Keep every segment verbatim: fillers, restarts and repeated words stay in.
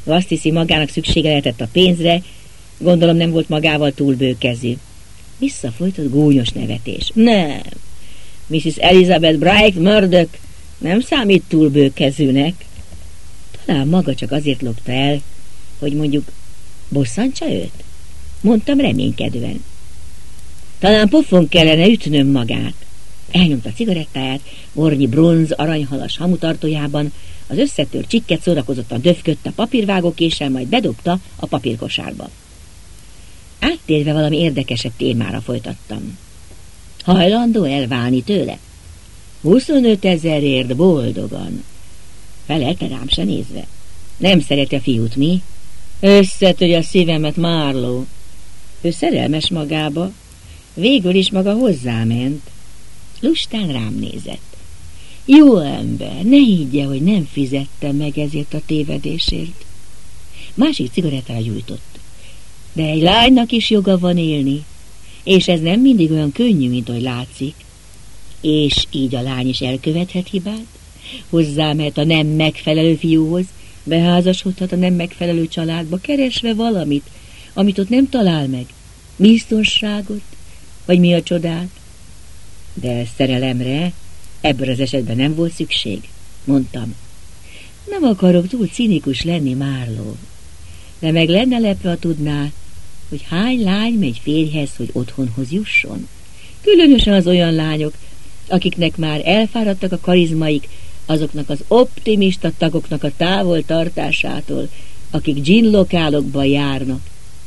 Azt hiszi, magának szüksége lehetett a pénzre, gondolom nem volt magával túl bőkezű. Visszafolytott gúnyos nevetés. Nem, missziz Elizabeth Bright Murdoch nem számít túl bőkezűnek. Talán maga csak azért lopta el, hogy mondjuk bosszantsa őt? Mondtam reménykedően. Talán pofon kellene ütnöm magát. Elnyomta a cigarettáját, ornyi bronz aranyhalas hamutartójában, az összetört csikket szórakozottan döfködt a papírvágókéssel, majd bedobta a papírkosárba. Áttérve valami érdekesebb témára folytattam. Hajlandó elválni tőle? huszonöt ezerért boldogan. Felelte rám se nézve. Nem szereti a fiút, mi? Összetöri a szívemet, Marlowe. Ő szerelmes magába. Végül is maga hozzáment. Lustán rám nézett. Jó ember, ne higgye, hogy nem fizettem meg ezért a tévedésért. Másik cigarettára gyújtott. De egy lánynak is joga van élni, és ez nem mindig olyan könnyű, mint ahogy látszik. És így a lány is elkövethet hibát, hozzámehet a nem megfelelő fiúhoz, beházasodhat a nem megfelelő családba, keresve valamit, amit ott nem talál meg. Biztonságot, vagy mi a csodát? De szerelemre ebből az esetben nem volt szükség, mondtam. Nem akarok túl cinikus lenni, Marlowe, de meg lenne lepve, ha tudná, hogy hány lány megy férjhez, hogy otthonhoz jusson. Különösen az olyan lányok, akiknek már elfáradtak a karizmaik, azoknak az optimista tagoknak a távol tartásától, akik gin-lokálokba járnak.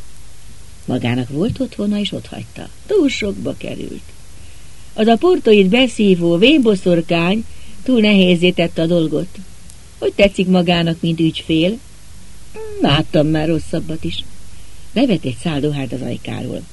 Magának volt otthona, és otthagyta. Túl sokba került. Az a portóit beszívó vénboszorkány túl nehézzé tette a dolgot. Hogy tetszik magának, mint ügyfél? Láttam már rosszabbat is. Bevett egy szál dohárt az ajkáról.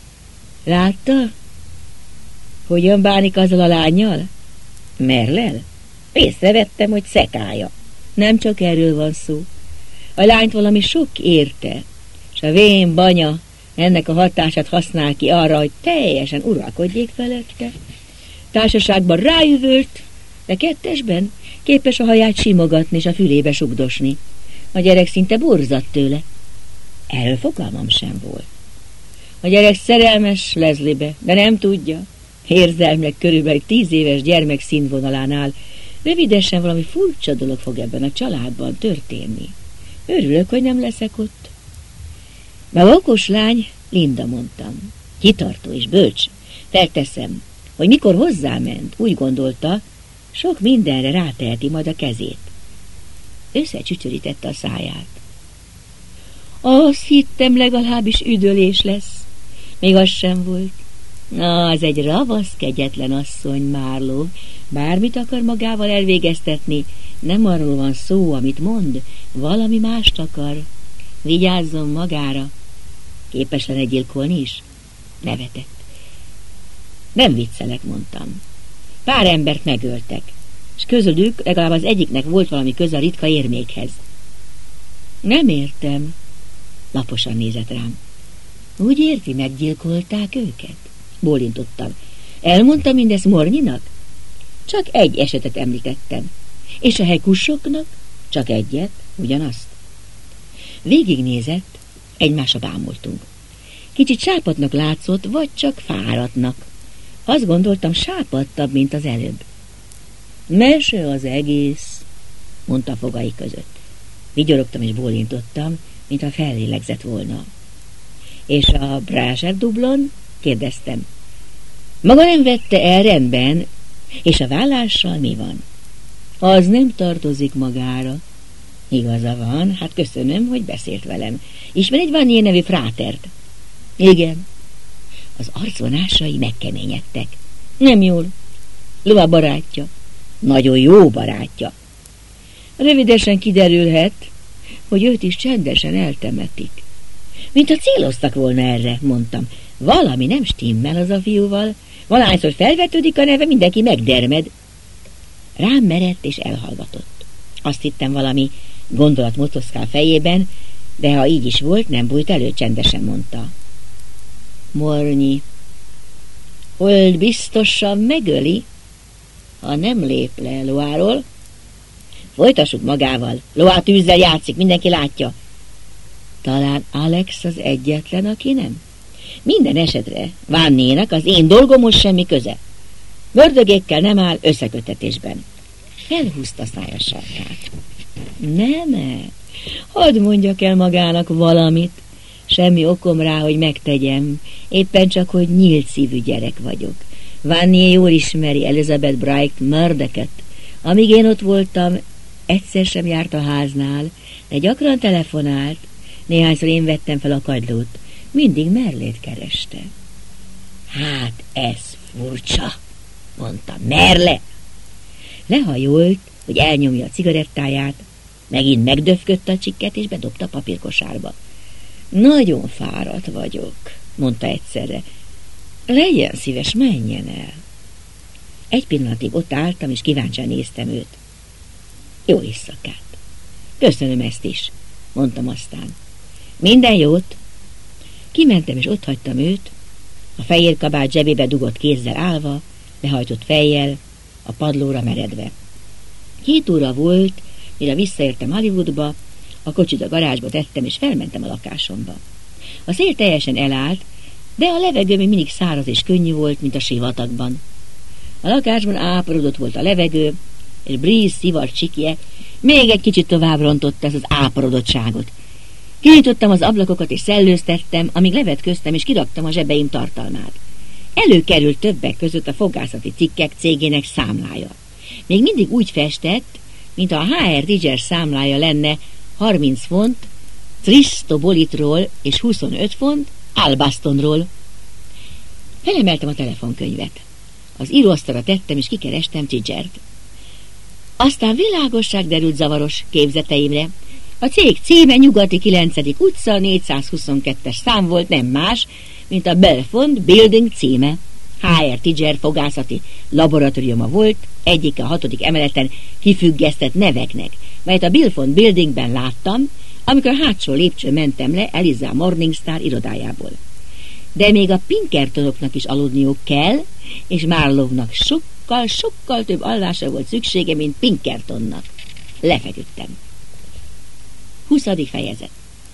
Látta? Hogyan bánik azzal a lánnyal? Merlel? Észrevettem, hogy szekája. Nem csak erről van szó. A lányt valami sok érte, és a vén banya ennek a hatását használ ki arra, hogy teljesen uralkodjék felette. Társaságban rájövölt, de kettesben képes a haját simogatni és a fülébe sugdosni. A gyerek szinte borzadt tőle. Erről fogalmam sem volt. A gyerek szerelmes Leslie-be, de nem tudja. Érzelmileg körülbelül tíz éves gyermek színvonalánál rövidesen valami furcsa dolog fog ebben a családban történni. Örülök, hogy nem leszek ott. De a okos lány, Linda, mondtam. Kitartó és bölcs. Felteszem, hogy mikor hozzáment, úgy gondolta, sok mindenre ráteheti majd a kezét. Összecsücsörítette a száját. Azt hittem, legalábbis üdölés lesz. Még az sem volt. Na, az egy ravasz, kegyetlen asszony, Marlowe. Bármit akar magával elvégeztetni, nem arról van szó, amit mond, valami mást akar. Vigyázzon magára. Képes lenne gyilkolni is? Nevetett. Nem viccelek, mondtam. Pár embert megöltek, és közülük legalább az egyiknek volt valami köze a ritka érmékhez. Nem értem. Laposan nézett rám. Úgy érti, meggyilkolták őket? Bólintottam. Elmondta mindezt Mornyinak? Csak egy esetet említettem. És a hekussoknak? Csak egyet, ugyanazt. Végignézett, egymásra bámultunk. Kicsit sápadnak látszott, vagy csak fáradtnak. Azt gondoltam, sápadtabb, mint az előbb. Mese az egész, mondta a fogai között. Vigyorogtam és bólintottam, mintha fellélegzett volna. És a Brázser dublon? Kérdeztem. Maga nem vette el, rendben, és a vállással mi van? Az nem tartozik magára. Igaza van, hát köszönöm, hogy beszélt velem. Ismer egy Vanier nevű frátert? Igen. Az arcvonásai megkeményedtek. Nem jól. Lova barátja. Nagyon jó barátja. Rövidesen kiderülhet, hogy őt is csendesen eltemetik. Mint ha céloztak volna erre, mondtam. Valami nem stimmel az a fiúval. Valahányszor felvetődik a neve, mindenki megdermed. Rám merett és elhallgatott. Azt hittem, valami gondolat motoszkál fejében, de ha így is volt, nem bújt elő, csendesen mondta. Mornyi, Hold biztosan megöli, ha nem lép le Loáról. Folytassuk magával. Loá tűzzel játszik, mindenki látja. Talán Alex az egyetlen, aki nem? Minden esetre Vannénak az én dolgomhoz semmi köze. Mördögékkel nem áll összekötetésben. Felhúzta szája sarkát. Nem-e? Hadd mondjak el magának valamit. Semmi okom rá, hogy megtegyem. Éppen csak, hogy nyílt szívű gyerek vagyok. Vanné jól ismeri Elizabeth Bright Murdocket. Amíg én ott voltam, egyszer sem járt a háznál, de gyakran telefonált. Néhányszor én vettem fel a kagylót. Mindig Merlét kereste. Hát ez furcsa, mondta. Merle! Lehajolt, hogy elnyomja a cigarettáját, megint megdöfködt a csikket, és bedobta a papírkosárba. Nagyon fáradt vagyok, mondta egyszerre. Legyen szíves, menjen el. Egy pillanatig ott álltam, és kíváncsian néztem őt. Jó éjszakát. Köszönöm ezt is, mondtam aztán. Minden jót. Kimentem, és ott hagytam őt, a fehér kabát zsebébe dugott kézzel állva, lehajtott fejjel, a padlóra meredve. Hét óra volt, mire visszaértem Hollywoodba, a kocsit a garázsba tettem, és felmentem a lakásomba. A szél teljesen elállt, de a levegő még mindig száraz és könnyű volt, mint a sivatagban. A lakásban áporodott volt a levegő, és Breeze szivar csikje még egy kicsit tovább rontotta ezt az áporodottságot. Kinyitottam az ablakokat, és szellőztettem, amíg levetköztem, és kiraktam a zsebeim tartalmát. Előkerült többek között a fogászati cikkek cégének számlája. Még mindig úgy festett, mint a há er Ridger számlája lenne harminc font Tristobolitról és huszonöt font Albastonról. Felemeltem a telefonkönyvet. Az íróasztalra tettem, és kikerestem Ridgert. Aztán világosság derült zavaros képzeteimre. A cég címe Nyugati kilencedik utca, négyszázhuszonkettes szám volt, nem más, mint a Belfont Building címe. há er Ridger fogászati laboratóriuma volt, egyik a hatodik emeleten kifüggesztett neveknek, melyet a Belfont Buildingben láttam, amikor a hátsó lépcsőn mentem le Eliza Morningstar irodájából. De még a Pinkertonoknak is aludniuk kell, és Marlowe-nak sokkal, sokkal több alvásra volt szüksége, mint Pinkertonnak. Lefeküdtem. huszadik fejezet.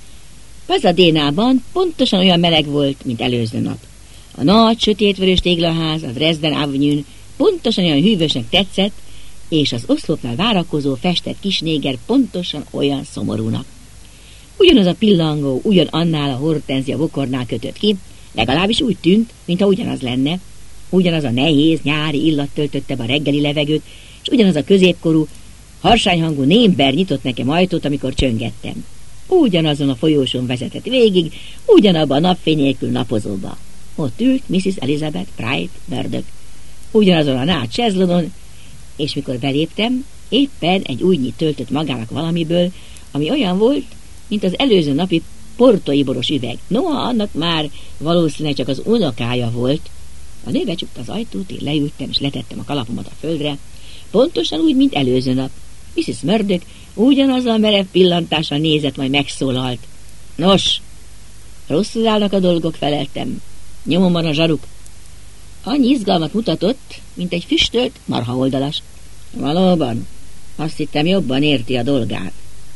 Pasadénában pontosan olyan meleg volt, mint előző nap. A nagy, sötétvörös téglaház a Dresden Avenue-n pontosan olyan hűvösnek tetszett, és az oszlopnál várakozó festett kisnéger pontosan olyan szomorúnak. Ugyanaz a pillangó, ugyanannál a hortenzia bokornál kötött ki, legalábbis úgy tűnt, mintha ugyanaz lenne. Ugyanaz a nehéz, nyári illat töltötte be a reggeli levegőt, és ugyanaz a középkorú, harsányhangú némber nyitott nekem ajtót, amikor csöngettem. Ugyanazon a folyóson vezetett végig, ugyanabban a napfény nélkül napozóba. Ott ült missziz Elizabeth Bright Murdock. Ugyanazon a nád sezlonon, és mikor beléptem, éppen egy újnyit töltött magának valamiből, ami olyan volt, mint az előző napi portói boros üveg. Noha annak már valószínűleg csak az unokája volt. A nő becsukta az ajtót, én leültem, és letettem a kalapomat a földre, pontosan úgy, mint előző nap. missziz Murdock ugyanazzal merev pillantással nézett, majd megszólalt. Nos, rosszul állnak a dolgok, feleltem. Nyomomban a zsaruk. Annyi izgalmat mutatott, mint egy füstölt marhaoldalas. Valóban, azt hittem, jobban érti a dolgát.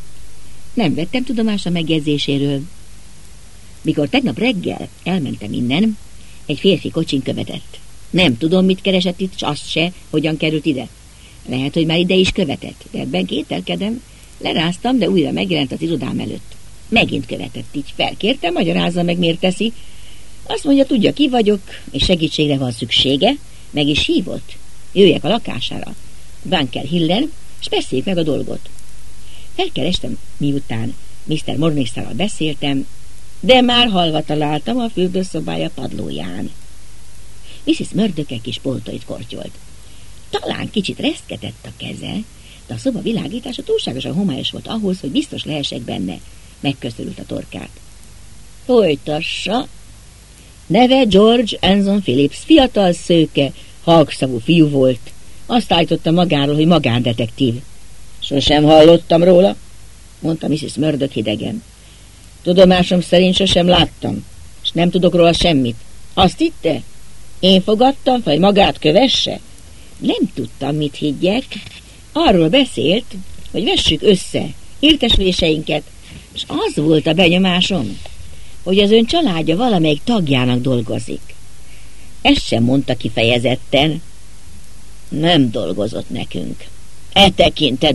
Nem vettem tudomást a megjegyzéséről. Mikor tegnap reggel elmentem innen, egy férfi kocsin követett. Nem tudom, mit keresett itt, s azt se, hogyan került ide. Lehet, hogy már ide is követett, de ebben kételkedem. Leráztam, de újra megjelent az irodám előtt. Megint követett, így felkértem, magyarázza meg, miért teszi. Azt mondja, tudja, ki vagyok, és segítségre van szüksége, meg is hívott. Jöjjek a lakására, Bunker Hillen, és beszéljük meg a dolgot. Felkerestem, miután miszter Morningstarral beszéltem, de már halva találtam a fürdőszobája padlóján. missziz Murdock egy kis poltóit kortyolt. Talán kicsit reszketett a keze, de a szoba világítása túlságosan homályos volt ahhoz, hogy biztos lehessek benne. Megköszörült a torkát. Folytassa. Neve George Anson Phillips, fiatal, szőke, halkszavú fiú volt. Azt állította magáról, hogy magándetektív. Sosem hallottam róla, mondta missziz Murdock hidegen. Tudomásom szerint sosem láttam, és nem tudok róla semmit. Azt hitte? Én fogadtam fel, hogy magát kövesse? Nem tudtam, mit higgyek. Arról beszélt, hogy vessük össze értesüléseinket, És az volt a benyomásom, hogy az ön családja valamelyik tagjának dolgozik. Ezt sem mondta kifejezetten. Nem dolgozott nekünk. E tekintetben